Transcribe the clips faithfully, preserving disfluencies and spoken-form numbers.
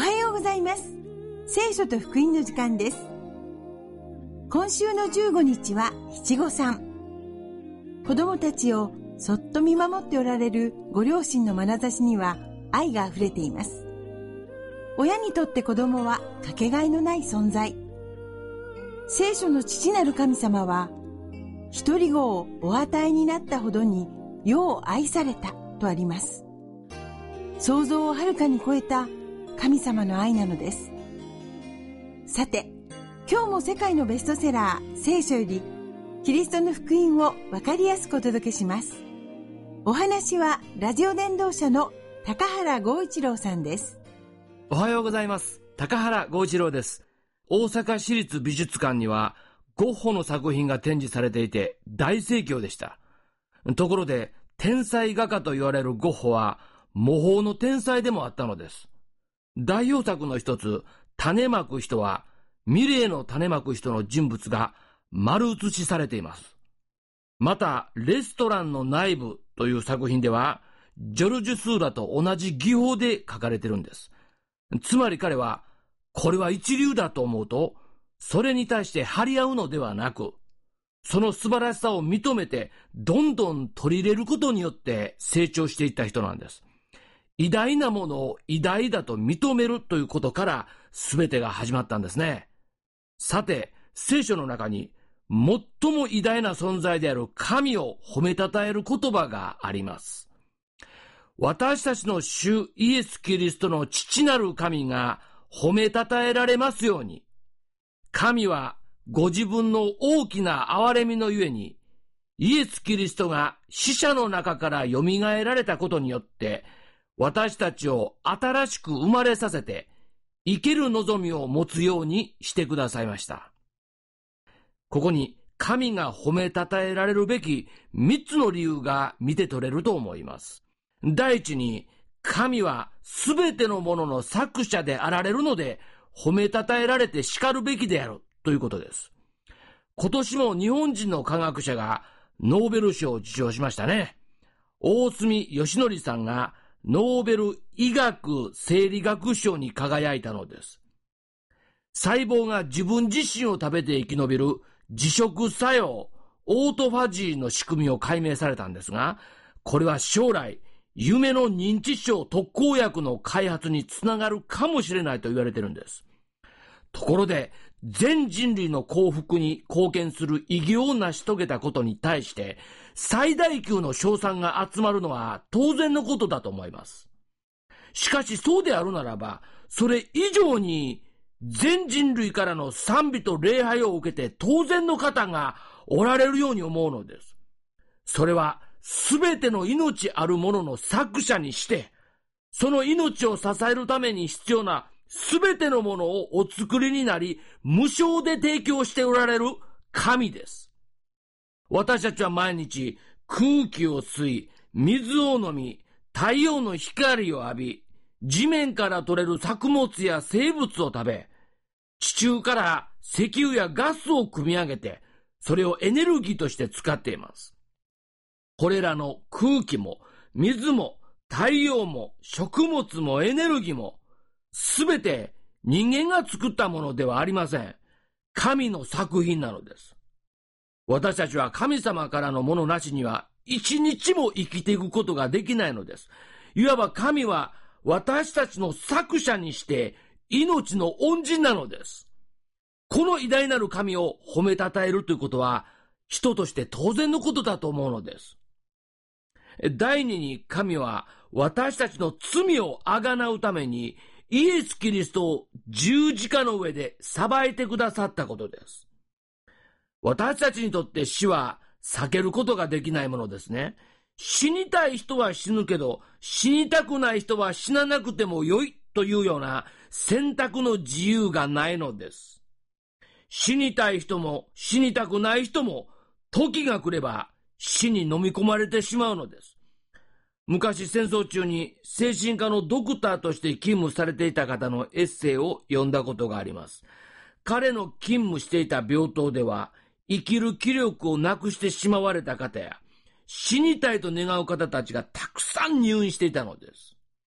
はようございます。聖書と福音の時間です。今週のじゅうごにちは七五三。子供たちをそっと見守っておられるご両親の眼差しには愛があふれています。親にとって子供はかけがえのない存在。聖書の父なる神様は、一人子をお与えになったほどに世を愛されたとあります。想像をはるかに超えた神様の愛なのです。さて、今日も世界のベストセラー聖書よりキリストの福音をわかりやすくお届けします。お話はラジオ伝道者の高原剛一郎さんです。 おはようございます。高原剛一郎です。大阪市立美術館にはゴッホの作品が展示されていて大盛況でした。ところで天才画家と言われるゴッホは模倣の天才でもあったのです。代表作の一つ、種まく人は、ミレーの種まく人の人物が丸写しされています。また、レストランの内部という作品では、ジョルジュ・スーラと同じ技法で描かれているんです。つまり彼は、これは一流だと思うと、それに対して張り合うのではなく、その素晴らしさを認めて、どんどん取り入れることによって成長していった人なんです。偉大なものを偉大だと認めるということから全てが始まったんですね。さて、聖書の中に最も偉大な存在である神を褒めたたえる言葉があります。私たちの主イエス・キリストの父なる神が褒めたたえられますように。神はご自分の大きな憐れみのゆえに、イエス・キリストが死者の中からよみがえられたことによって、私たちを新しく生まれさせて、生ける望みを持つようにしてくださいました。ここに神が褒めたたえられるべき三つの理由が見て取れると思います。第一に、神はすべてのものの作者であられるので、褒めたたえられて叱るべきであるということです。今年も日本人の科学者がノーベル賞を受賞しましたね。大隅義則さんがノーベル医学生理学賞に輝いたのです。細胞が自分自身を食べて生き延びる自食作用、オートファジーの仕組みを解明されたんですが、これは将来、夢の認知症特効薬の開発につながるかもしれないと言われているんです。ところで、全人類の幸福に貢献する偉業を成し遂げたことに対して、最大級の称賛が集まるのは当然のことだと思います。しかしそうであるならば、それ以上に全人類からの賛美と礼拝を受けて当然の方がおられるように思うのです。それはすべての命あるものの作者にして、その命を支えるために必要なすべてのものをお作りになり、無償で提供しておられる神です。私たちは毎日空気を吸い、水を飲み、太陽の光を浴び、地面から取れる作物や生物を食べ、地中から石油やガスを組み上げて、それをエネルギーとして使っています。これらの空気も、水も、太陽も、食物もエネルギーも、すべて人間が作ったものではありません。神の作品なのです。私たちは神様からのものなしには一日も生きていくことができないのです。いわば神は私たちの作者にして命の恩人なのです。この偉大なる神を褒めたたえるということは人として当然のことだと思うのです。第二に、神は私たちの罪をあがなうためにイエス・キリストを十字架の上で裁いてくださったことです。私たちにとって死は避けることができないものですね。死にたい人は死ぬけど、死にたくない人は死ななくてもよいというような選択の自由がないのです。死にたい人も死にたくない人も時が来れば死に飲み込まれてしまうのです。昔戦争中に精神科のドクターとして勤務されていた方のエッセイを読んだことがあります。彼の勤務していた病棟では生きる気力をなくしてしまわれた方や死にたいと願う方たちがたくさん入院していたのです。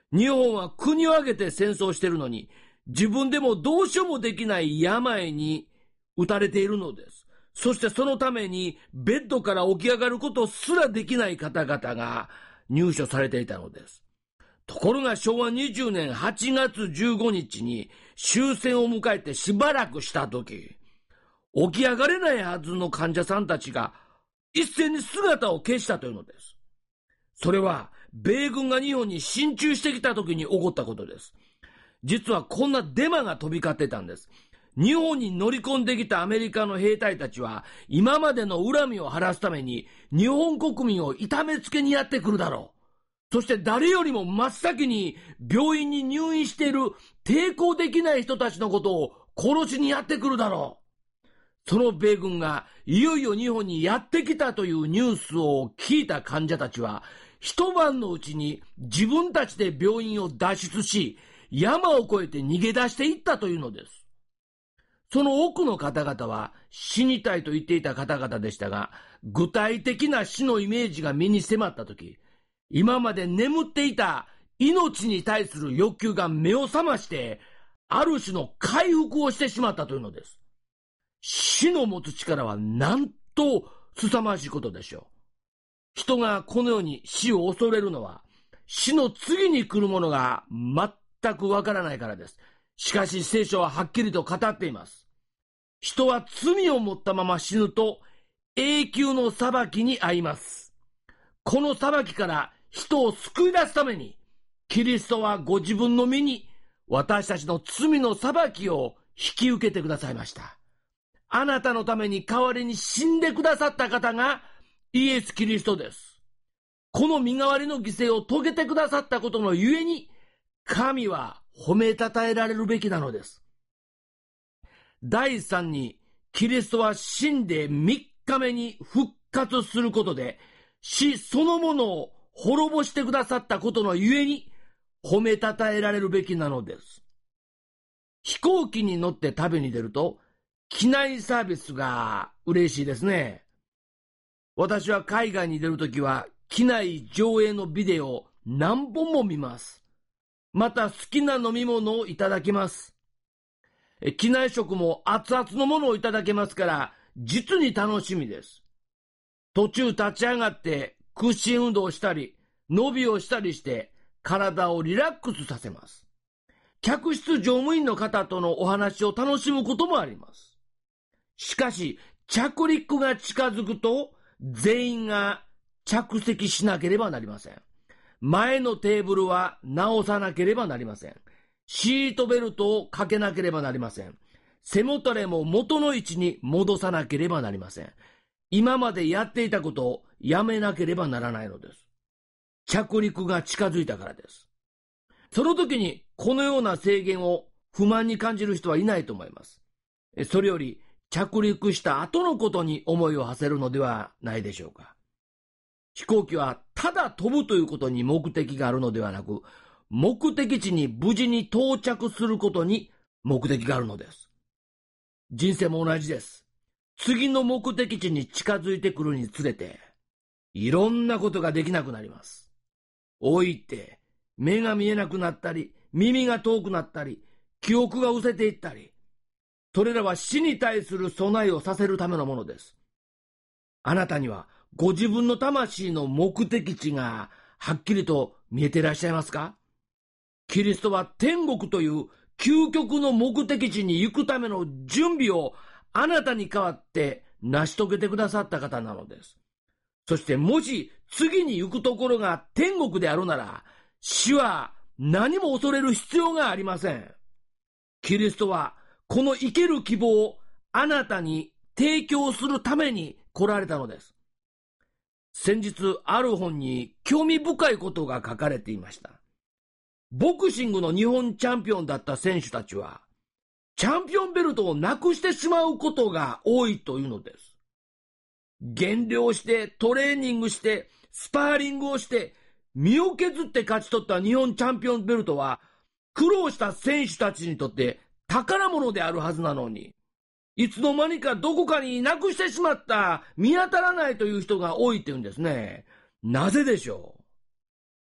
日本は国を挙げて戦争しているのに、自分でもどうしようもできない病に打たれているのです。そしてそのためにベッドから起き上がることすらできない方々が入所されていたのです。ところがしょうわにじゅうねんはちがつじゅうごにちに終戦を迎えてしばらくしたとき、起き上がれないはずの患者さんたちが一斉に姿を消したというのです。それは米軍が日本に進駐してきたときに起こったことです。実はこんなデマが飛び交ってたんです。日本に乗り込んできたアメリカの兵隊たちは今までの恨みを晴らすために日本国民を痛めつけにやってくるだろう。そして誰よりも真っ先に病院に入院している抵抗できない人たちのことを殺しにやってくるだろう。その米軍がいよいよ日本にやってきたというニュースを聞いた患者たちは一晩のうちに自分たちで病院を脱出し、山を越えて逃げ出していったというのです。その多くの方々は死にたいと言っていた方々でしたが、具体的な死のイメージが身に迫ったとき、今まで眠っていた命に対する欲求が目を覚まして、ある種の回復をしてしまったというのです。死の持つ力はなんと凄まじいことでしょう。人がこのように死を恐れるのは、死の次に来るものが全くわからないからです。しかし聖書ははっきりと語っています。人は罪を持ったまま死ぬと永久の裁きに遭います。この裁きから人を救い出すために、キリストはご自分の身に私たちの罪の裁きを引き受けてくださいました。あなたのために代わりに死んでくださった方がイエス・キリストです。この身代わりの犠牲を遂げてくださったことのゆえに、神は褒めたたえられるべきなのです。だいさんに、キリストは死んでみっかめに復活することで、死そのものを滅ぼしてくださったことのゆえに、褒めたたえられるべきなのです。飛行機に乗って旅に出ると、機内サービスが嬉しいですね。私は海外に出るときは、機内上映のビデオを何本も見ます。また好きな飲み物をいただきます。機内食も熱々のものをいただけますから、実に楽しみです。途中立ち上がって屈伸運動をしたり、伸びをしたりして、体をリラックスさせます。客室乗務員の方とのお話を楽しむこともあります。しかし、着陸が近づくと、全員が着席しなければなりません。前のテーブルは直さなければなりません。シートベルトをかけなければなりません。背もたれも元の位置に戻さなければなりません。今までやっていたことをやめなければならないのです。着陸が近づいたからです。その時にこのような制限を不満に感じる人はいないと思います。それより着陸した後のことに思いを馳せるのではないでしょうか。飛行機はただ飛ぶということに目的があるのではなく、目的地に無事に到着することに目的があるのです。人生も同じです。次の目的地に近づいてくるにつれて、いろんなことができなくなります。老いて、目が見えなくなったり、耳が遠くなったり、記憶が失せていったり、それらは死に対する備えをさせるためのものです。あなたにはご自分の魂の目的地がはっきりと見えていらっしゃいますか？キリストは天国という究極の目的地に行くための準備をあなたに代わって成し遂げてくださった方なのです。そしてもし次に行くところが天国であるなら、死は何も恐れる必要がありません。キリストはこの生ける希望をあなたに提供するために来られたのです。先日ある本に興味深いことが書かれていました。ボクシングの日本チャンピオンだった選手たちは、チャンピオンベルトをなくしてしまうことが多いというのです。減量してトレーニングしてスパーリングをして身を削って勝ち取った日本チャンピオンベルトは、苦労した選手たちにとって宝物であるはずなのに、いつの間にかどこかになくしてしまった、見当たらないという人が多いっていうんですね。なぜでしょう？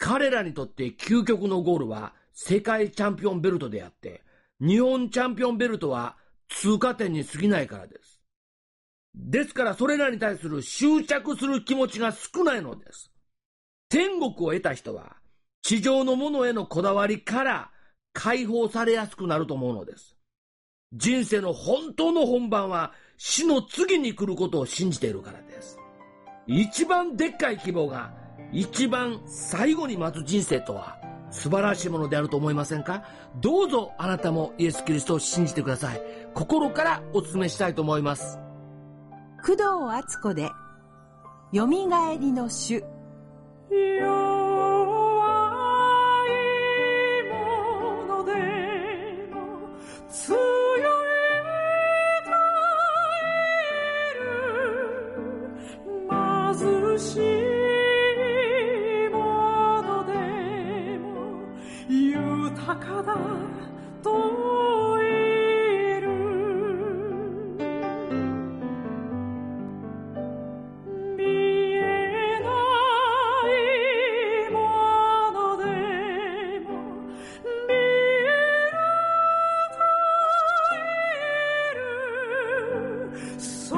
彼らにとって究極のゴールは世界チャンピオンベルトであって、日本チャンピオンベルトは通過点に過ぎないからです。ですからそれらに対する執着する気持ちが少ないのです。天国を得た人は地上のものへのこだわりから解放されやすくなると思うのです。人生の本当の本番は死の次に来ることを信じているからです。一番でっかい希望が一番最後に待つ人生とは素晴らしいものであると思いませんか？どうぞあなたもイエス・キリストを信じてください。心からお勧めしたいと思います。 工藤敦子でよみがえりの主。 弱いものでも強いと言える、貧しいものでも豊かだと言える。見えないものでも見えると言える。そ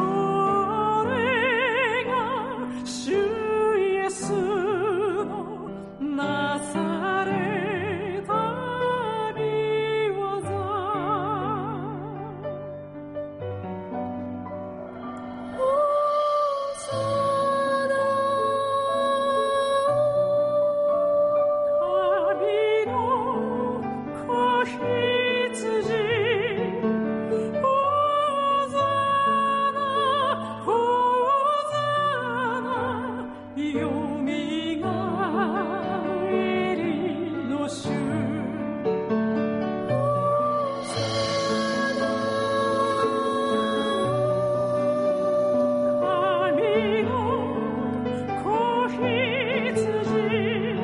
れが主イエスのなされた御業。神の子羊、ホザナ、ホザナ、よみがえりの主。神の子羊、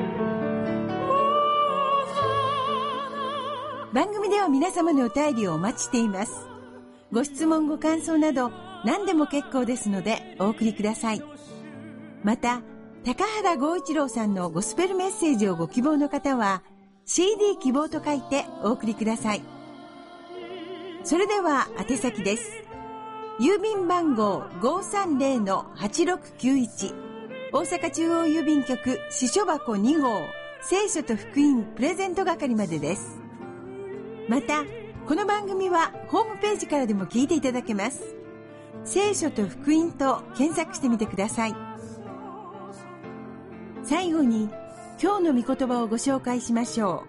ホザナ。 番組では皆様のお便りをお待ちしています。ご質問ご感想など何でも結構ですのでお送りください。また高原剛一郎さんのゴスペルメッセージをご希望の方は シーディー 希望と書いてお送りください。それでは宛先です。郵便番号 ごーさんぜろのはちろくきゅういち、 大阪中央郵便局支所箱に号、聖書と福音プレゼント係までです。またこの番組はホームページからでも聞いていただけます。聖書と福音と検索してみてください。最後に今日の御言葉をご紹介しましょ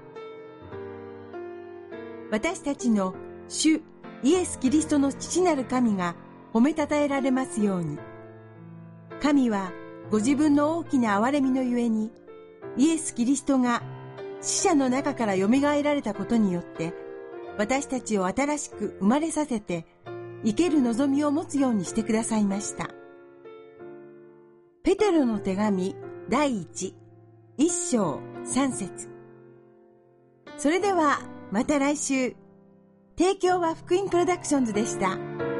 う。私たちの主イエス・キリストの父なる神が褒めたたえられますように。神はご自分の大きな憐れみのゆえに、イエス・キリストが死者の中からよみがえられたことによって私たちを新しく生まれさせて生ける望みを持つようにしてくださいました。ペテロの手紙第一、一章三節。それではまた来週。提供は福音プロダクションズでした。